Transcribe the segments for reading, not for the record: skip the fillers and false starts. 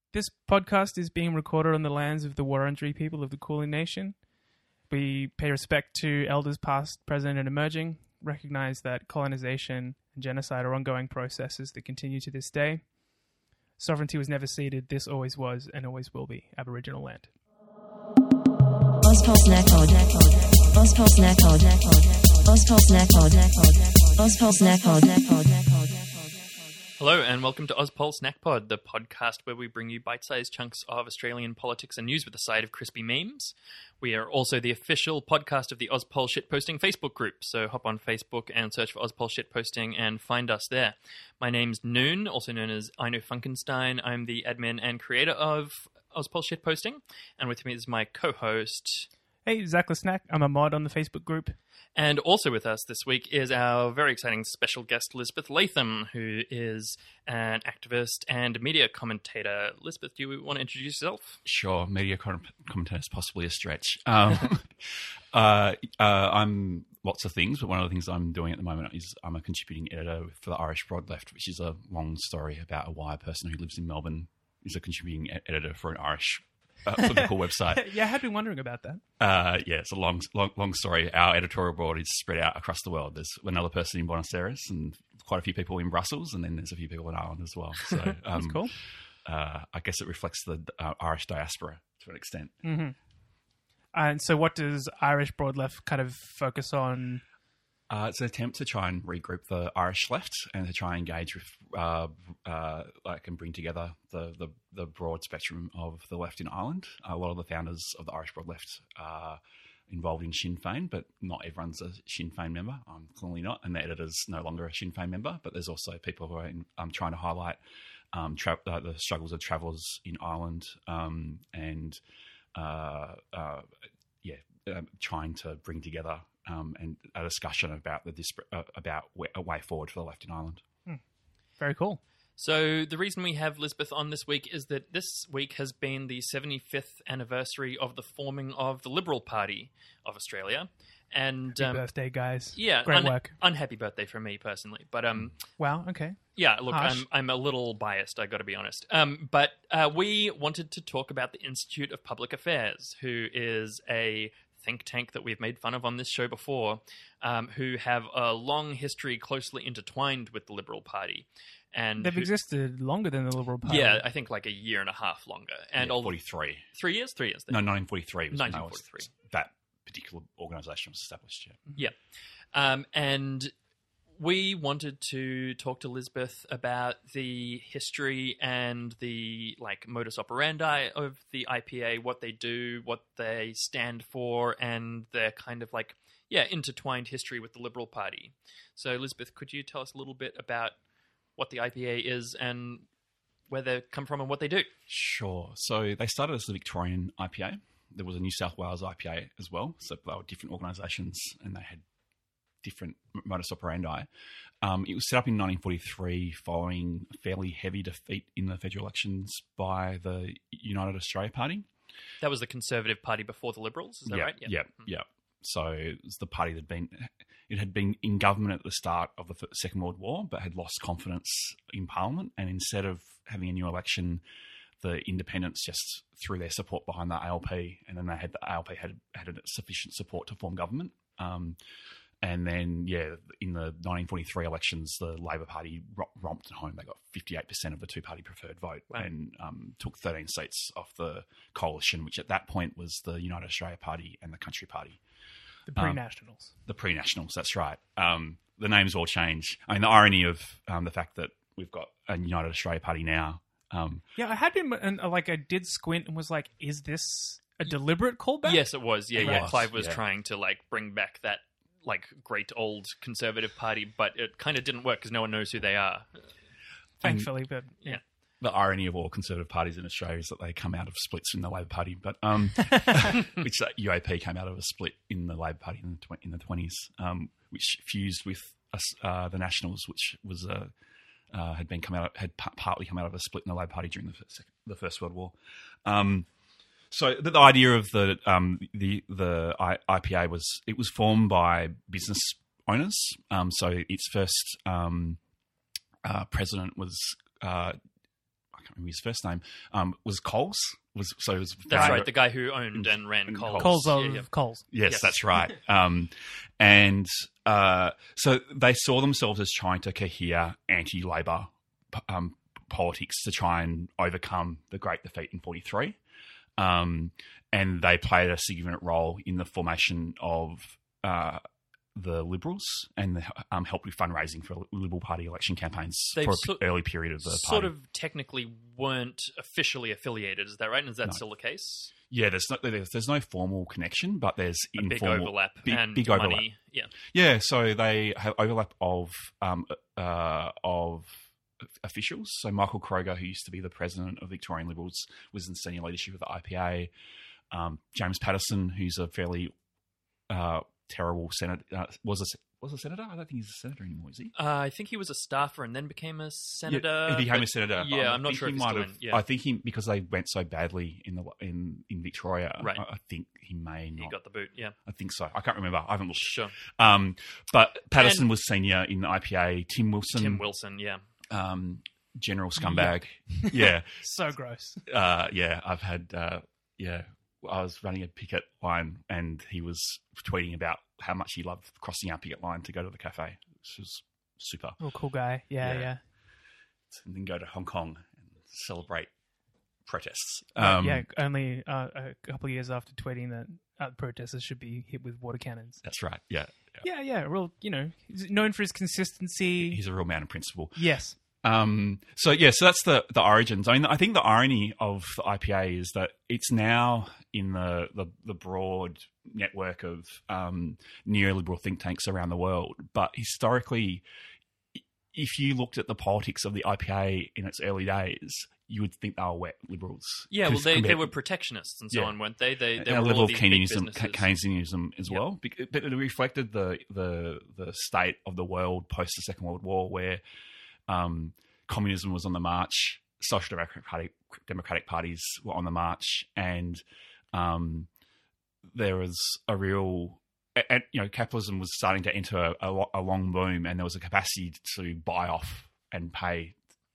This podcast is being recorded on the lands of the Wurundjeri people of the Kulin Nation. We pay respect to elders past, present, and emerging, recognise that colonisation and genocide are ongoing processes that continue to this day. Sovereignty was never ceded, this always was and always will be Aboriginal land. Hello and welcome to Ozpol Snack Pod, the podcast where we bring you bite-sized chunks of Australian politics and news with a side of crispy memes. We are also the official podcast of the Ozpol Shitposting Facebook group, so hop on Facebook and search for Ozpol Shitposting and find us there. My name's Noon, also known as I Know Funkenstein. I'm the admin and creator of Ozpol Shitposting, and with me is my co-host... Hey, Zach LeSnack. I'm a mod on the Facebook group. And also with us this week is our very exciting special guest, Lisbeth Latham, who is an activist and media commentator. Lisbeth, do you want to introduce yourself? Sure, media commentator is possibly a stretch. I'm lots of things, but one of the things I'm doing at the moment is I'm a contributing editor for the Irish Broad Left, which is a long story about why a person who lives in Melbourne is a contributing editor for an Irish political website. Yeah, I had been wondering about that. It's a long story. Our editorial board is spread out across the world. There's another person in Buenos Aires and quite a few people in Brussels, and then there's a few people in Ireland as well. So That's cool. I guess it reflects the Irish diaspora to an extent. Mm-hmm. And so what does Irish Broad Left kind of focus on? It's an attempt to try and regroup the Irish left and to try and engage with, and bring together the broad spectrum of the left in Ireland. A lot of the founders of the Irish Broad Left are involved in Sinn Féin, but not everyone's a Sinn Féin member. I'm clearly not, and the editor's no longer a Sinn Féin member. But there's also people who are trying to highlight the struggles of travellers in Ireland trying to bring together and a discussion about a way forward for the left in Ireland. Very cool. So the reason we have Lisbeth on this week is that this week has been the 75th anniversary of the forming of the Liberal Party of Australia. And Happy birthday, guys. Yeah, great work. Unhappy birthday for me personally, but wow, okay. Yeah, look, Harsh. I'm a little biased, I got to be honest. But we wanted to talk about the Institute of Public Affairs, who is a think tank that we've made fun of on this show before, who have a long history closely intertwined with the Liberal Party. And they've existed longer than the Liberal Party. Yeah, I think like a year and a half longer. And 43. 3 years? 3 years. No, 1943 was 1943. That particular organisation was established. Yeah. And we wanted to talk to Lisbeth about the history and the modus operandi of the IPA, what they do, what they stand for, and their kind of intertwined history with the Liberal Party. So, Lisbeth, could you tell us a little bit about what the IPA is and where they come from and what they do? Sure. So they started as the Victorian IPA. There was a New South Wales IPA as well. So they were different organisations and they had different modus operandi. It was set up in 1943 following a fairly heavy defeat in the federal elections by the United Australia Party. That was the Conservative Party before the Liberals, is that right? Yeah. So it was the party that had been in government at the start of the Second World War, but had lost confidence in Parliament. And instead of having a new election, the independents just threw their support behind the ALP, and then the ALP had sufficient support to form government. And then, in the 1943 elections, the Labor Party romped home. They got 58% of the two-party preferred vote. Wow. And took 13 seats off the coalition, which at that point was the United Australia Party and the Country Party. The pre-nationals. The pre-nationals, that's right. The names all change. I mean, the irony of the fact that we've got a United Australia Party now. I had been, and I did squint and was like, is this a deliberate callback? Yes, it was. Yeah. Clive was trying to bring back that great old Conservative Party, but it kind of didn't work because no one knows who they are. Thankfully, but yeah. The irony of all Conservative parties in Australia is that they come out of splits in the Labor Party, but which UAP came out of a split in the Labor Party in the 20s, which fused with the Nationals, which was had partly come out of a split in the Labor Party during the First World War. So the idea of the IPA was formed by business owners. So its first president was I can't remember his first name, was Coles. That's right, the guy who owned and ran Coles. Coles of Yeah, yeah. Coles. Yes, that's right. And so they saw themselves as trying to cohere anti-Labor politics to try and overcome the Great Defeat in 43. And they played a significant role in the formation of the Liberals and helped with fundraising for Liberal Party election campaigns for an early period of the party. Sort of technically weren't officially affiliated, is that right? And is that still the case? Yeah, there's no formal connection, but there's A big informal overlap and big money. overlap. Yeah. Yeah, so they have overlap of officials. So Michael Kroger, who used to be the president of Victorian Liberals, was in senior leadership of the IPA. James Patterson, who's a fairly terrible senator, was a senator. I don't think he's a senator anymore, is he? I think he was a staffer and then became a senator. Yeah, he became a senator. Yeah, I'm not sure if he's still in. Yeah. I think because they went so badly in Victoria. Right. I think he may not. He got the boot. Yeah. I think so. I can't remember. I haven't looked. Sure. But Patterson was senior in the IPA. Tim Wilson. Yeah. General scumbag. Yeah. So gross. Yeah. I've had. I was running a picket line and he was tweeting about how much he loved crossing our picket line to go to the cafe, which was super. Oh, cool guy. Yeah. And then go to Hong Kong and celebrate protests. Only a couple of years after tweeting that protesters should be hit with water cannons. That's right. Yeah. Yeah. Real, he's known for his consistency. He's a real man of principle. Yes. So that's the origins. I mean, I think the irony of the IPA is that it's now in the broad network of neoliberal think tanks around the world. But historically, if you looked at the politics of the IPA in its early days, you would think they were wet liberals. Yeah, well, they were protectionists and so on, weren't they? They a were level all of these big Keynesianism as well. But it reflected the state of the world post the Second World War, where communism was on the march, social democratic parties were on the march, and there was a real, capitalism was starting to enter a long boom, and there was a capacity to buy off and pay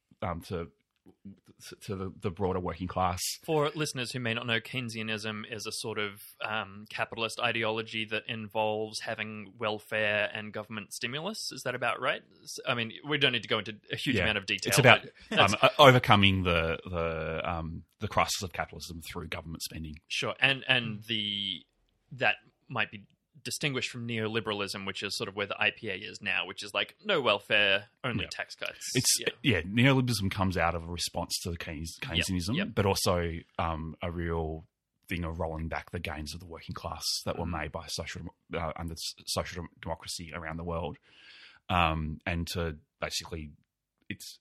to the broader working class. For listeners who may not know, Keynesianism is a sort of capitalist ideology that involves having welfare and government stimulus. Is that about right? I mean, we don't need to go into a huge amount of detail. It's about overcoming the crisis of capitalism through government spending. Sure, and that might be distinguished from neoliberalism, which is sort of where the IPA is now, which is like no welfare, only tax cuts. Neoliberalism comes out of a response to the Keynesianism, but also a real thing of rolling back the gains of the working class that were made by under social democracy around the world, and to basically it's.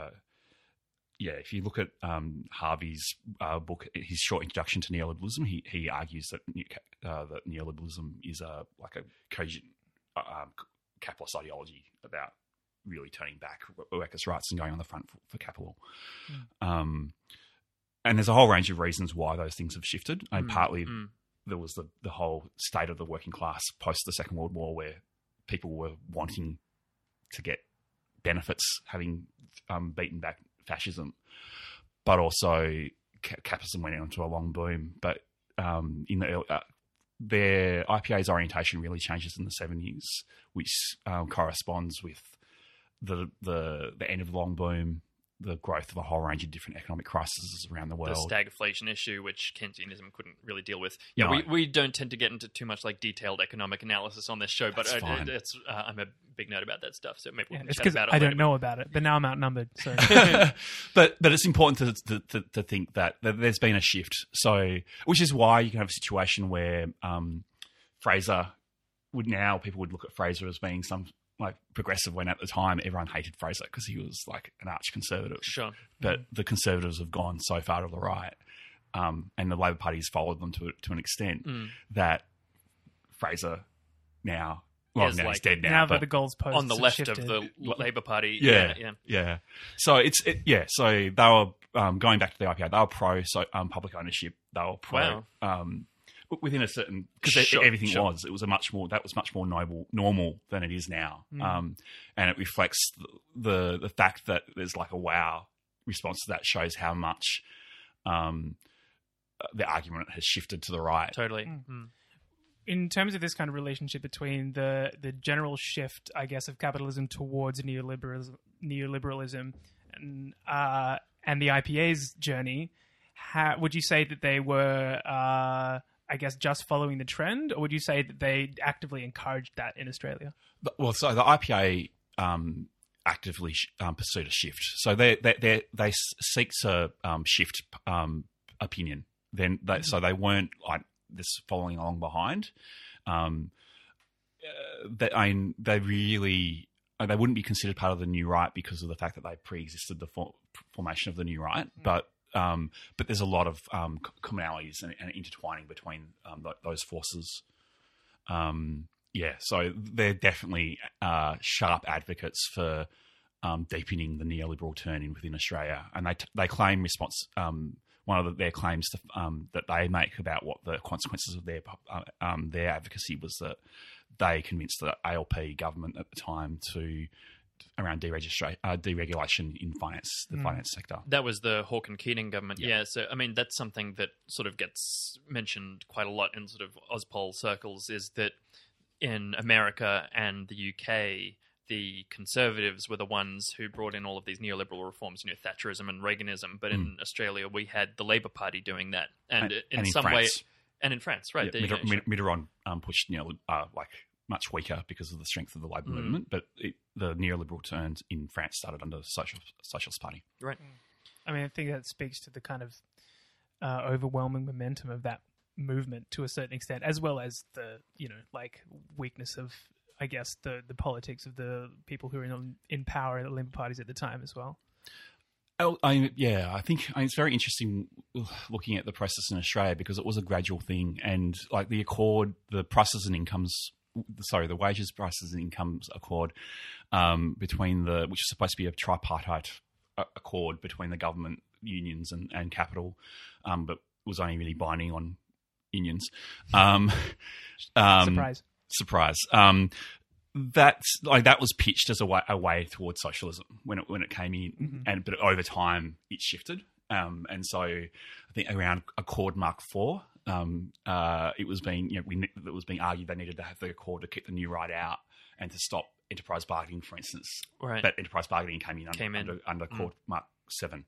If you look at Harvey's book, his short introduction to neoliberalism, he argues that neoliberalism is a cogent capitalist ideology about really turning back workers' rights and going on the front for capital. And there's a whole range of reasons why those things have shifted. And partly there was the whole state of the working class post the Second World War, where people were wanting to get benefits, having beaten back fascism, but also capitalism went into a long boom. But in the their IPA's orientation really changes in the 70s, which corresponds with the end of the long boom, the growth of a whole range of different economic crises around the world. The stagflation issue, which Keynesianism couldn't really deal with. Yeah, no. we don't tend to get into too much detailed economic analysis on this show, but I'm a big nerd about that stuff, so maybe we can chat about it. I don't know about it, but now I'm outnumbered. So. but it's important to think that there's been a shift. So, which is why you can have a situation where Fraser people would look at Fraser as being some progressive, when at the time everyone hated Fraser because he was like an arch conservative. Sure. But the Conservatives have gone so far to the right, and the Labor Party's followed them to an extent that Fraser now, he's dead now. Now that the goalposts on the left shifted. of the Labor Party. Yeah. So so they were going back to the IPA. They were pro public ownership. They were pro. Wow. Within a certain, because everything was much more normal than it is now, and it reflects the fact that there's like a wow response to that shows how much the argument has shifted to the right. Totally. In terms of this kind of relationship between the general shift, I guess, of capitalism towards neoliberalism and the IPA's journey, would you say that they were, I guess, just following the trend, or would you say that they actively encouraged that in Australia? Well, so the IPA actively pursued a shift. So they seek to shift opinion. So they weren't like this following along behind. They wouldn't be considered part of the new right because of the fact that they pre-existed the formation of the new right. But there's a lot of commonalities and intertwining between those forces. So they're definitely sharp advocates for deepening the neoliberal turn within Australia, and they claim response. One of their claims that they make about what the consequences of their advocacy was that they convinced the ALP government at the time around deregulation in finance, the finance sector. That was the Hawke and Keating government. Yeah. So, I mean, that's something that sort of gets mentioned quite a lot in sort of Auspol circles, is that in America and the UK, the Conservatives were the ones who brought in all of these neoliberal reforms, Thatcherism and Reaganism. But in Australia, we had the Labour Party doing that. And in some way... And in France, right. Yeah, Mitterrand pushed much weaker because of the strength of the Labour movement, but the neoliberal turns in France started under the Socialist Party. Right. I mean, I think that speaks to the kind of overwhelming momentum of that movement to a certain extent, as well as the, weakness of, I guess, the politics of the people who are in power at the Labour parties at the time as well. I think it's very interesting looking at the process in Australia because it was a gradual thing, and like the Accord, the wages, prices and incomes Accord which is supposed to be a tripartite accord between the government, unions and capital, but was only really binding on unions. Surprise. That was pitched as a way towards socialism when it came in, but over time it shifted, and so I think around Accord Mark IV, it was being argued they needed to have the Accord to keep the new right out and to stop enterprise bargaining, for instance. Right. But enterprise bargaining came in under Accord Mark VII.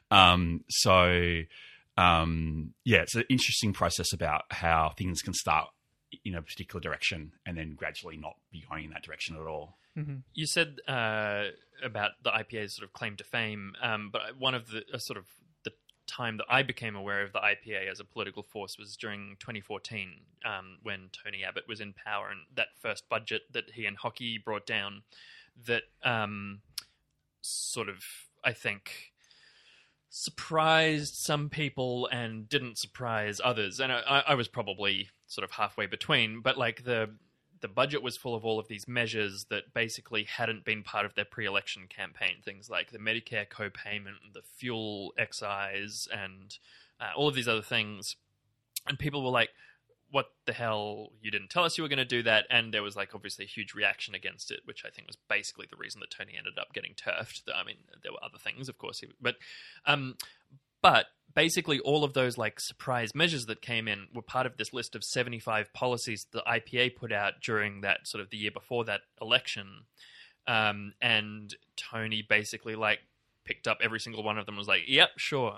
It's an interesting process about how things can start in a particular direction and then gradually not be going in that direction at all. Mm-hmm. You said about the IPA's sort of claim to fame, but one of the sort of the time that I became aware of the IPA as a political force was during 2014, when Tony Abbott was in power, and that first budget that he and Hockey brought down that sort of, I think, surprised some people and didn't surprise others. And I was probably sort of halfway between, but like the budget was full of all of these measures that basically hadn't been part of their pre-election campaign. Things like the Medicare co-payment, the fuel excise, and all of these other things. And people were like, what the hell? You didn't tell us you were going to do that. And there was like obviously a huge reaction against it, which I think was basically the reason that Tony ended up getting turfed. I mean, there were other things, of course, but basically all of those like surprise measures that came in were part of this list of 75 policies the IPA put out during that sort of the year before that election. And Tony basically like picked up every single one of them and was like, yep, sure.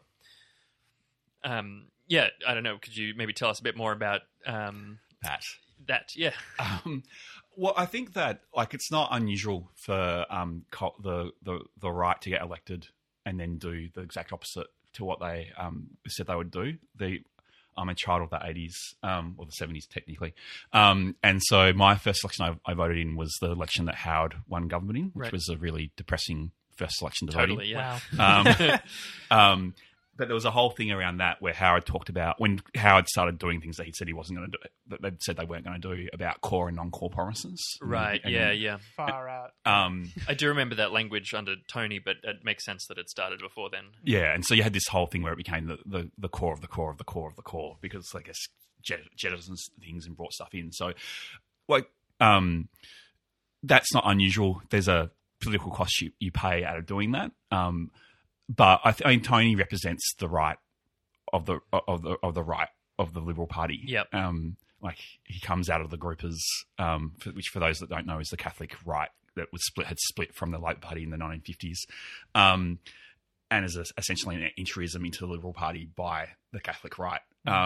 Yeah, I don't know. Could you maybe tell us a bit more about that? Yeah. Well, I think that like it's not unusual for the right to get elected and then do the exact opposite to what they said they would do. I'm a child of the 80s, or the 70s technically. And so my first election I voted in was the election that Howard won government in, which was a really depressing first election to vote in. Totally, yeah. Wow. But there was a whole thing around that where Howard talked about when Howard started doing things that he said he wasn't going to do, that they said they weren't going to do, about core and non-core promises. Right, yeah. Far out. I do remember that language under Tony, but it makes sense that it started before then. Yeah, and so you had this whole thing where it became the core of the core of the core of the core, because I guess jettisons things and brought stuff in. So, like, that's not unusual. There's a political cost you pay out of doing that. but I mean, Tony represents the right of the right of the Liberal Party. Yep. Like he comes out of the group as, which for those that don't know is the Catholic right that had split from the Labor Party in the 1950s, and is essentially an entryism into the Liberal Party by the Catholic right.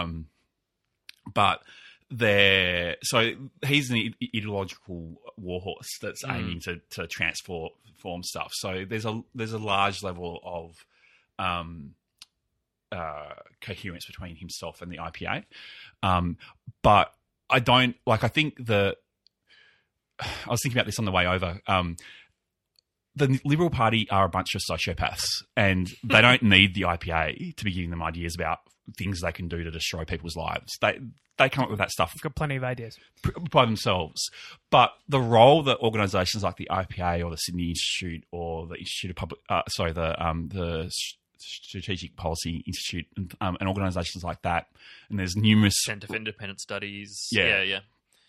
But so he's an ideological warhorse that's aiming to transform stuff. So there's a large level of coherence between himself and the IPA. But I don't like. I think I was thinking about this on the way over. The Liberal Party are a bunch of sociopaths, and they don't need the IPA to be giving them ideas about things they can do to destroy people's lives. They come up with that stuff. I've got plenty of ideas By themselves. But the role that organisations like the IPA or the Sydney Institute or the Institute of Public, the Strategic Policy Institute and organisations like that, and there's numerous Centre for Independent Studies. Yeah.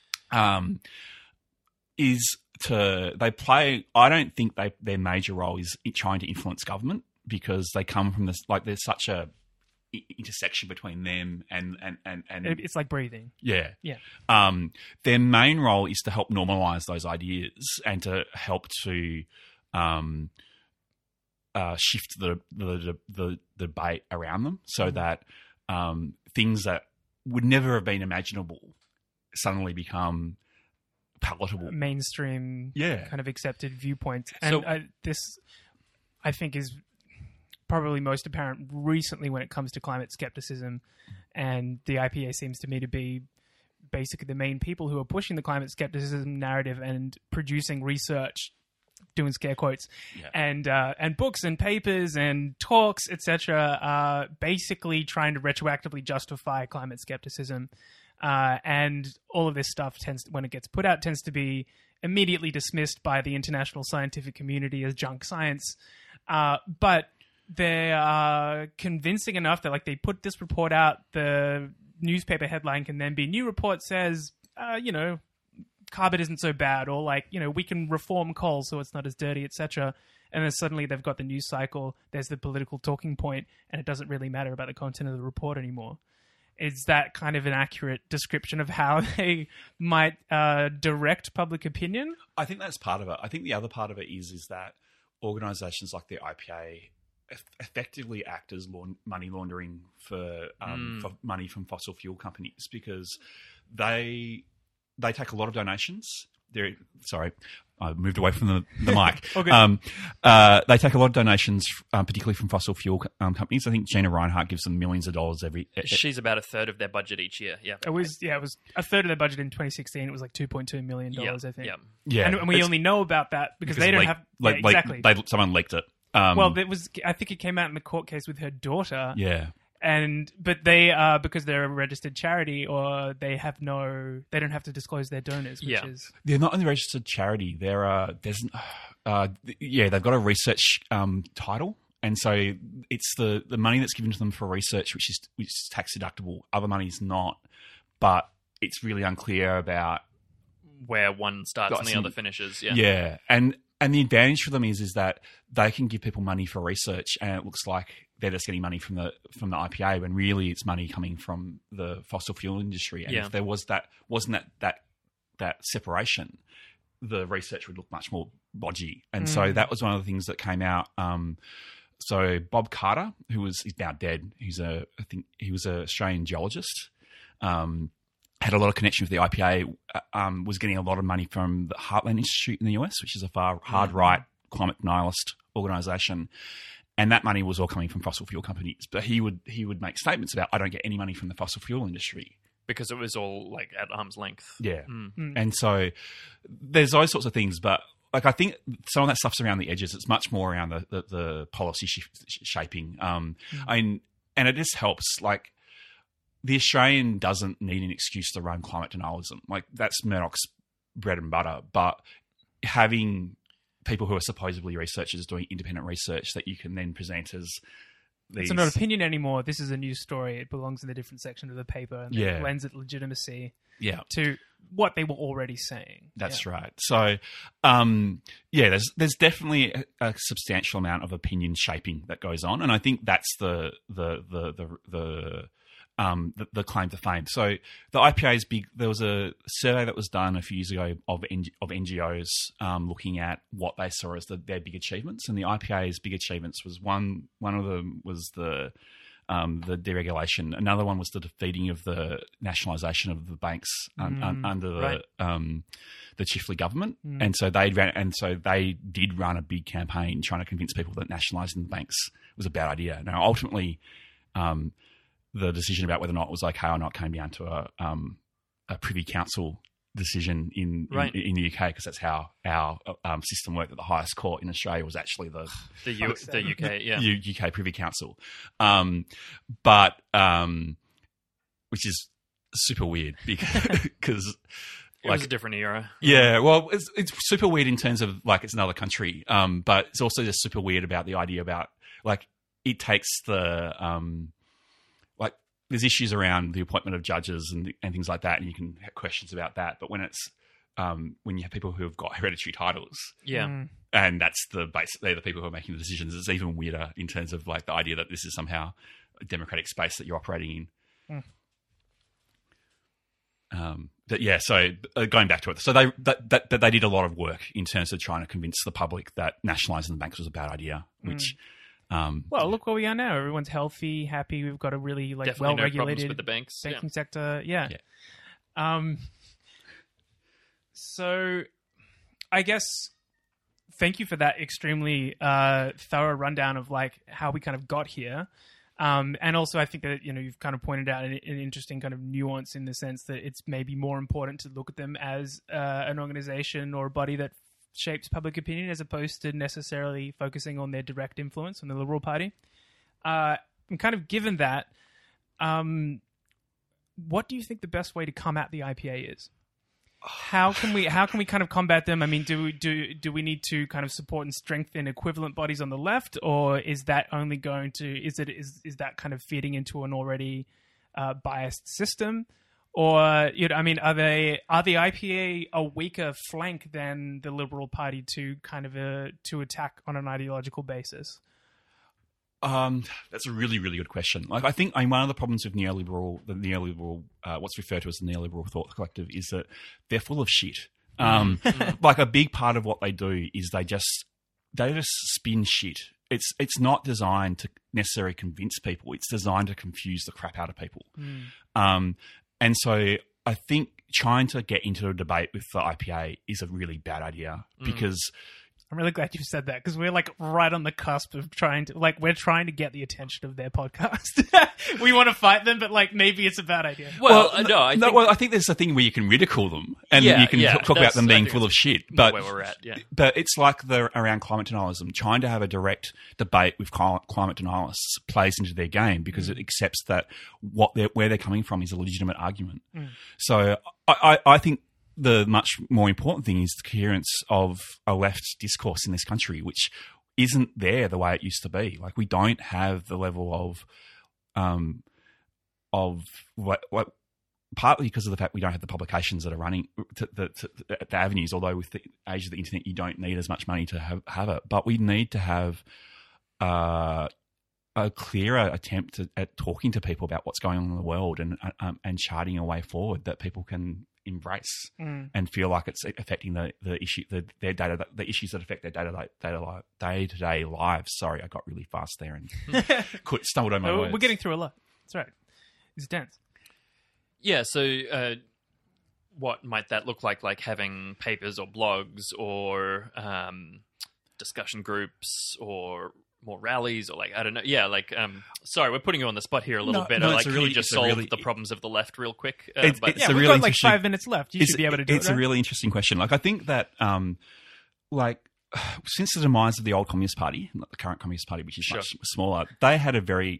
Is they play. I don't think their major role is in trying to influence government, because they come from this, like, there's such a intersection between them and it's like breathing. Yeah. Their main role is to help normalise those ideas and to help to shift the debate around them, so that things that would never have been imaginable suddenly become palatable, mainstream, kind of accepted viewpoints. And So- this, I think, is probably most apparent recently when it comes to climate skepticism, and the IPA seems to me to be basically the main people who are pushing the climate skepticism narrative and producing research, doing scare quotes, and books and papers and talks, etc., basically trying to retroactively justify climate skepticism. And all of this stuff when it gets put out, tends to be immediately dismissed by the international scientific community as junk science. But they are convincing enough that, like, they put this report out, the newspaper headline can then be, "New report says, carbon isn't so bad," or like, we can reform coal so it's not as dirty, etc. And then suddenly they've got the news cycle, there's the political talking point, and it doesn't really matter about the content of the report anymore. Is that kind of an accurate description of how they might direct public opinion? I think that's part of it. I think the other part of it is that organisations like the IPA effectively act as money laundering for money from fossil fuel companies, because they take a lot of donations. Sorry, I moved away from the mic. Okay. They take a lot of donations, particularly from fossil fuel companies. I think Gina Reinhart gives them millions of dollars every. She's about a third of their budget each year. Yeah, it was a third of their budget in 2016. It was like $2.2 million, I think. Yeah. And we only know about that because they don't have exactly. Someone leaked it. Well, it was. I think it came out in the court case with her daughter. Yeah. But they because they're a registered charity, or they don't have to disclose their donors, which is, they're not a registered charity. They've got a research title, and so it's the money that's given to them for research, which is tax deductible. Other money's not, but it's really unclear about where one starts and the other finishes. And the advantage for them is that they can give people money for research, and it looks like they're just getting money from the IPA, when really it's money coming from the fossil fuel industry. And if there wasn't that separation, the research would look much more bodgy. And so that was one of the things that came out. So Bob Carter, he's now dead. I think he was an Australian geologist. Had a lot of connection with the IPA, was getting a lot of money from the Heartland Institute in the US, which is a hard right climate denialist organisation. And that money was all coming from fossil fuel companies. But he would make statements about, I don't get any money from the fossil fuel industry. Because it was all like at arm's length. Yeah. And so there's those sorts of things. But like, I think some of that stuff's around the edges. It's much more around the policy shaping. And it just helps, like, the Australian doesn't need an excuse to run climate denialism. Like, that's Murdoch's bread and butter. But having people who are supposedly researchers doing independent research that you can then present as these... It's not opinion anymore. This is a news story. It belongs in a different section of the paper. And it lends it legitimacy to what they were already saying. That's Yeah. right. So, there's definitely a substantial amount of opinion shaping that goes on, and I think that's the claim to fame. So the IPA is big. There was a survey that was done a few years ago of NGOs looking at what they saw as their big achievements, and the IPA's big achievements was one of them was the deregulation. Another one was the defeating of the nationalisation of the banks under the Chifley government, and so they did run a big campaign trying to convince people that nationalising the banks was a bad idea. Now, ultimately, the decision about whether or not it was okay or not came down to a Privy Council decision in the UK, because that's how our system worked. At the highest court in Australia was actually the UK, yeah, UK Privy Council, which is super weird because it was a different era. Yeah, well, it's super weird in terms of like it's another country, but it's also just super weird about the idea about like it takes the there's issues around the appointment of judges and things like that, and you can have questions about that. But when it's when you have people who have got hereditary titles, and that's they're the people who are making the decisions, it's even weirder in terms of like the idea that this is somehow a democratic space that you're operating in. But yeah, so going back to it, so they did a lot of work in terms of trying to convince the public that nationalising the banks was a bad idea, which. Well, look where we are now. Everyone's healthy, happy. We've got a really well-regulated with the banks. banking sector. Yeah. So, I guess thank you for that extremely thorough rundown of like how we kind of got here, and also I think that you've kind of pointed out an interesting kind of nuance in the sense that it's maybe more important to look at them as an organization or a body that shapes public opinion as opposed to necessarily focusing on their direct influence on the Liberal Party. And kind of given that, what do you think the best way to come at the IPA is? How can we kind of combat them? I mean, do we need to kind of support and strengthen equivalent bodies on the left, or is that only going to is that kind of feeding into an already biased system? Or, I mean, are the IPA a weaker flank than the Liberal Party to kind of to attack on an ideological basis? That's a really, really good question. Like, I think one of the problems with neoliberal, what's referred to as the neoliberal thought collective, is that they're full of shit. Like a big part of what they do is they just spin shit. It's not designed to necessarily convince people. It's designed to confuse the crap out of people. And so I think trying to get into a debate with the IPA is a really bad idea because... I'm really glad you said that because we're like right on the cusp of trying to get the attention of their podcast. We want to fight them, but like maybe it's a bad idea. I think there's a thing where you can ridicule them and you can talk about them being full of shit. But where we're at, but it's like around climate denialism. Trying to have a direct debate with climate denialists plays into their game because it accepts that where they're coming from is a legitimate argument. So I think the much more important thing is the coherence of a left discourse in this country, which isn't there the way it used to be. Like, we don't have the level of partly because of the fact we don't have the publications that are running the avenues, although with the age of the internet, you don't need as much money to have it. But we need to have a clearer attempt at talking to people about what's going on in the world and charting a way forward that people can embrace and feel like it's affecting the issues that affect their day-to-day lives. Sorry, I got really fast there and stumbled on my words. We're getting through a lot. That's right. It's dense. Yeah, so what might that look like? Like having papers or blogs or discussion groups or more rallies or like, I don't know. Yeah, like, sorry, we're putting you on the spot here a little bit. Like, can you just solve the problems of the left real quick? We've got like 5 minutes left. You should be able to do it. It's a really interesting question. Like, I think that, since the demise of the old Communist Party, not the current Communist Party, which is much smaller, they had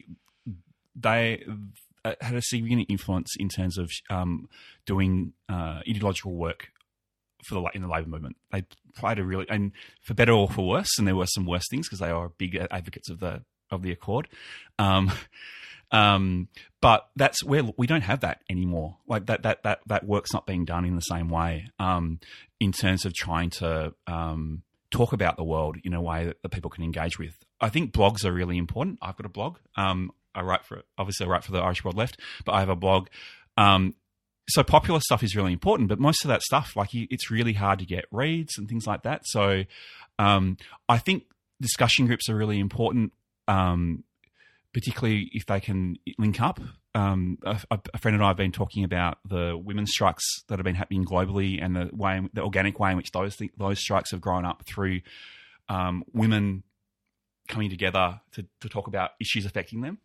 had a significant influence in terms of doing ideological work in the labour movement. They played and for better or for worse, and there were some worse things because they are big advocates of the Accord. But that's where we don't have that anymore. Like that work's not being done in the same way in terms of trying to talk about the world in a way that people can engage with. I think blogs are really important. I've got a blog. I write for the Irish World Left, but I have a blog. So popular stuff is really important, but most of that stuff, like it's really hard to get reads and things like that. So I think discussion groups are really important, particularly if they can link up. A friend and I have been talking about the women's strikes that have been happening globally and the organic way in which those strikes have grown up through women coming together to talk about issues affecting them.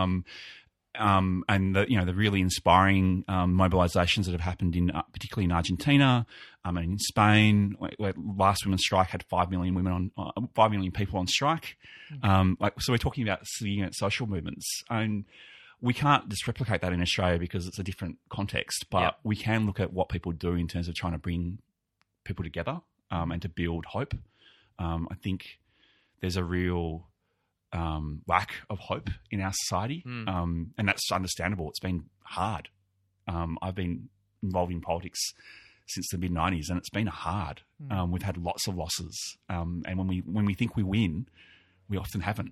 And the really inspiring mobilisations that have happened particularly in Argentina, and in Spain, where last women's strike had 5 million people on strike. So we're talking about social movements, and we can't just replicate that in Australia because it's a different context. But we can look at what people do in terms of trying to bring people together and to build hope. I think there's a real lack of hope in our society, and that's understandable. It's been hard. I've been involved in politics since the mid-90s, and it's been hard. We've had lots of losses, and when we think we win, we often haven't.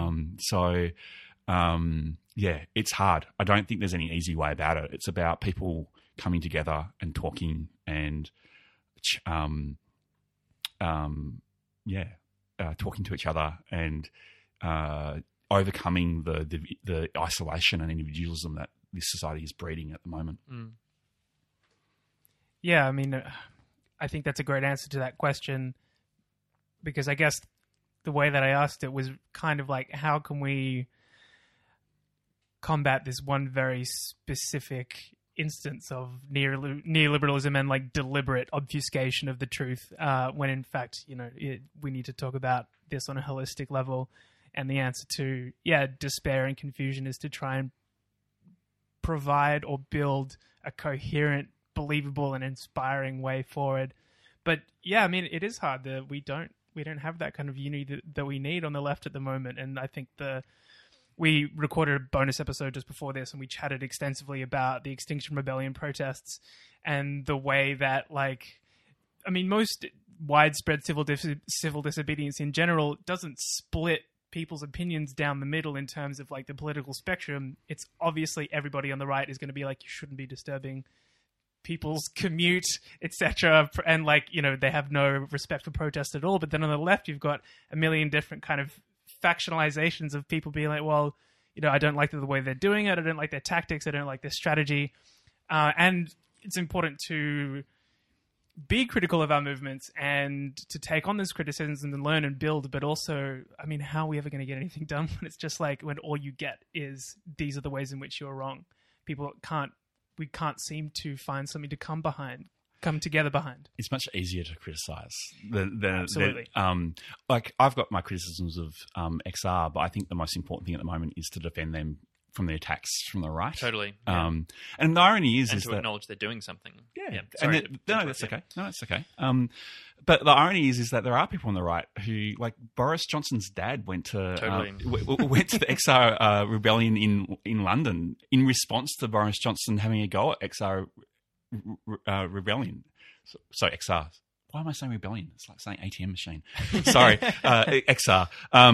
It's hard. I don't think there's any easy way about it. It's about people coming together and talking and talking to each other and overcoming the isolation and individualism that this society is breeding at the moment. Yeah, I mean, I think that's a great answer to that question, because I guess the way that I asked it was kind of like, how can we combat this one very specific instance of neoliberalism and like deliberate obfuscation of the truth, when in fact, we need to talk about this on a holistic level. And the answer to, despair and confusion is to try and provide or build a coherent, believable and inspiring way forward. But yeah, I mean, it is hard that we don't have that kind of unity that we need on the left at the moment. And I think we recorded a bonus episode just before this, and we chatted extensively about the Extinction Rebellion protests and the way that, most widespread civil disobedience in general doesn't split people's opinions down the middle in terms of like the political spectrum. It's obviously everybody on the right is going to be like, you shouldn't be disturbing people's commute, etc. And they have no respect for protest at all. But then on the left, you've got a million different kind of factionalizations of people being like, well, I don't like the way they're doing it. I don't like their tactics. I don't like their strategy. And it's important to be critical of our movements and to take on those criticisms and learn and build. But also, I mean, how are we ever going to get anything done when it's just like when all you get is these are the ways in which you're wrong? We can't seem to find something to come together behind. It's much easier to criticise than absolutely. I've got my criticisms of XR, but I think the most important thing at the moment is to defend them from the attacks from the right. Totally. And the irony is to acknowledge they're doing something. Yeah. That's okay. No, that's okay. But the irony is that there are people on the right who, like Boris Johnson's dad, went to the XR rebellion in London in response to Boris Johnson having a go at XR rebellion. So XR. Why am I saying rebellion? It's like saying ATM machine. Sorry, XR.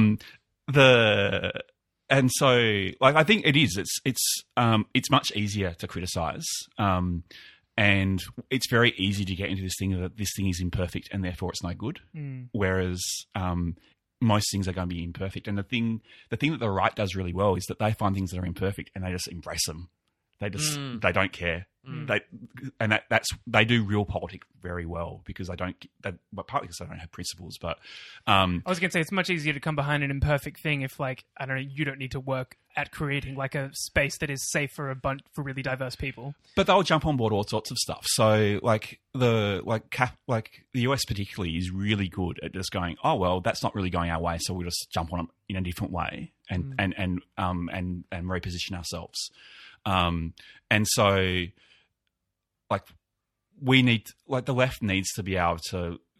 And so, I think it is. It's much easier to criticise, and it's very easy to get into this thing that this thing is imperfect and therefore it's no good. Whereas most things are going to be imperfect, and the thing that the right does really well is that they find things that are imperfect and they just embrace them. They don't care. They do real politics very well because partly because they don't have principles. But I was going to say it's much easier to come behind an imperfect thing if, you don't need to work at creating a space that is safe for really diverse people. But they'll jump on board all sorts of stuff. So the US particularly is really good at just going, oh well, that's not really going our way, so we'll just jump on it in a different way and reposition ourselves. And so, we need, the left needs to be able to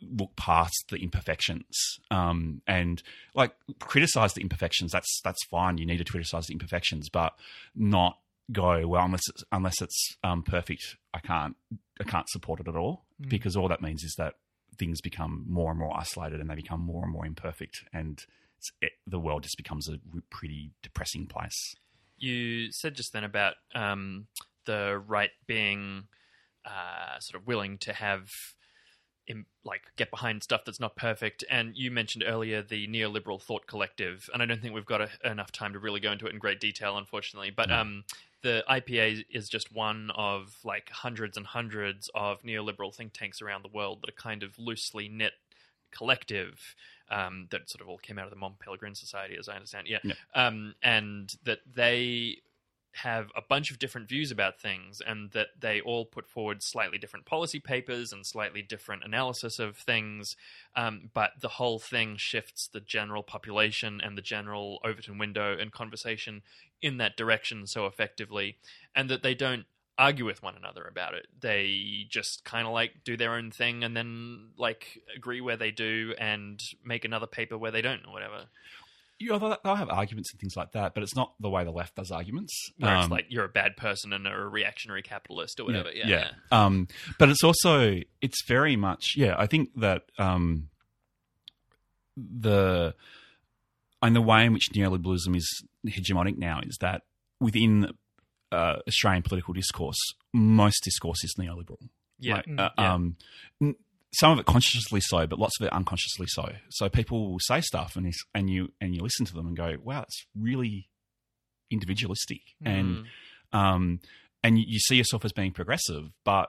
look past the imperfections and like criticize the imperfections. That's fine. You need to criticize the imperfections, but not go, well, unless it's perfect, I can't support it at all, because all that means is that things become more and more isolated and they become more and more imperfect, and the world just becomes a pretty depressing place. You said just then about the right being sort of willing to have get behind stuff that's not perfect, and you mentioned earlier the neoliberal thought collective, and I don't think we've got enough time to really go into it in great detail, unfortunately, but the IPA is just one of like hundreds and hundreds of neoliberal think tanks around the world that are kind of loosely knit collective that sort of all came out of the Mont Pelerin Society, as I understand. And that they have a bunch of different views about things, and that they all put forward slightly different policy papers and slightly different analysis of things, but the whole thing shifts the general population and the general Overton window and conversation in that direction so effectively, and that they don't argue with one another about it. They just kind of like do their own thing and then like agree where they do and make another paper where they don't, or whatever. They'll have arguments and things like that, but it's not the way the left does arguments. Where it's like you're a bad person and a reactionary capitalist or whatever. Yeah. But it's very much, I think that the way in which neoliberalism is hegemonic now is that within Australian political discourse, most discourse is neoliberal. Some of it consciously so, but lots of it unconsciously so. So people will say stuff, and you listen to them and go, "Wow, it's really individualistic," and you see yourself as being progressive, but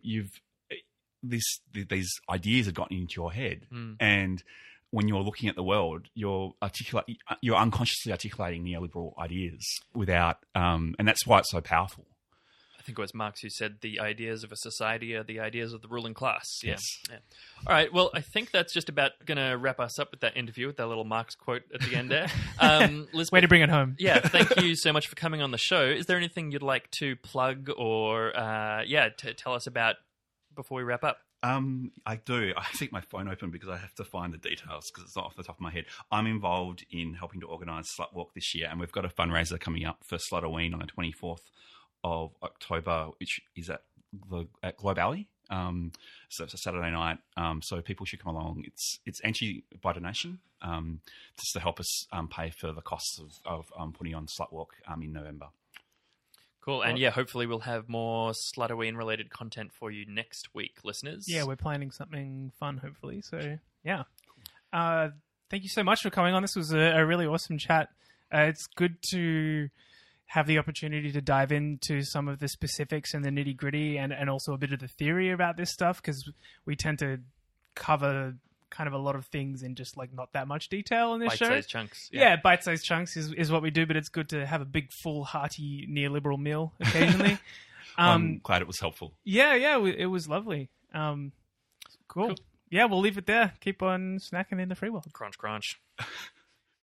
these ideas have gotten into your head, and when you're looking at the world, you're unconsciously articulating neoliberal ideas without, and that's why it's so powerful. I think it was Marx who said the ideas of a society are the ideas of the ruling class. Yes. Yeah. All right. Well, I think that's just about going to wrap us up with that interview with that little Marx quote at the end there. Elizabeth, way to bring it home. Yeah. Thank you so much for coming on the show. Is there anything you'd like to plug or, to tell us about before we wrap up? I do. I think my phone opened because I have to find the details because it's not off the top of my head. I'm involved in helping to organise Slut Walk this year, and we've got a fundraiser coming up for Slutterween on the 24th of October, which is at Globe Alley. So it's a Saturday night. So people should come along. It's entry by donation, just to help us pay for the costs of putting on Slut Walk in November. Cool. And hopefully we'll have more Slutterween related content for you next week, listeners. Yeah, we're planning something fun, hopefully. So, yeah. Thank you so much for coming on. This was a really awesome chat. It's good to have the opportunity to dive into some of the specifics and the nitty gritty and also a bit of the theory about this stuff, because we tend to cover kind of a lot of things in just like not that much detail in this show. Bite-sized chunks. Yeah, bite-sized chunks is what we do, but it's good to have a big, full, hearty neoliberal meal occasionally. I'm glad it was helpful. Yeah, it was lovely. Cool. Yeah, we'll leave it there. Keep on snacking in the free world. Crunch, crunch.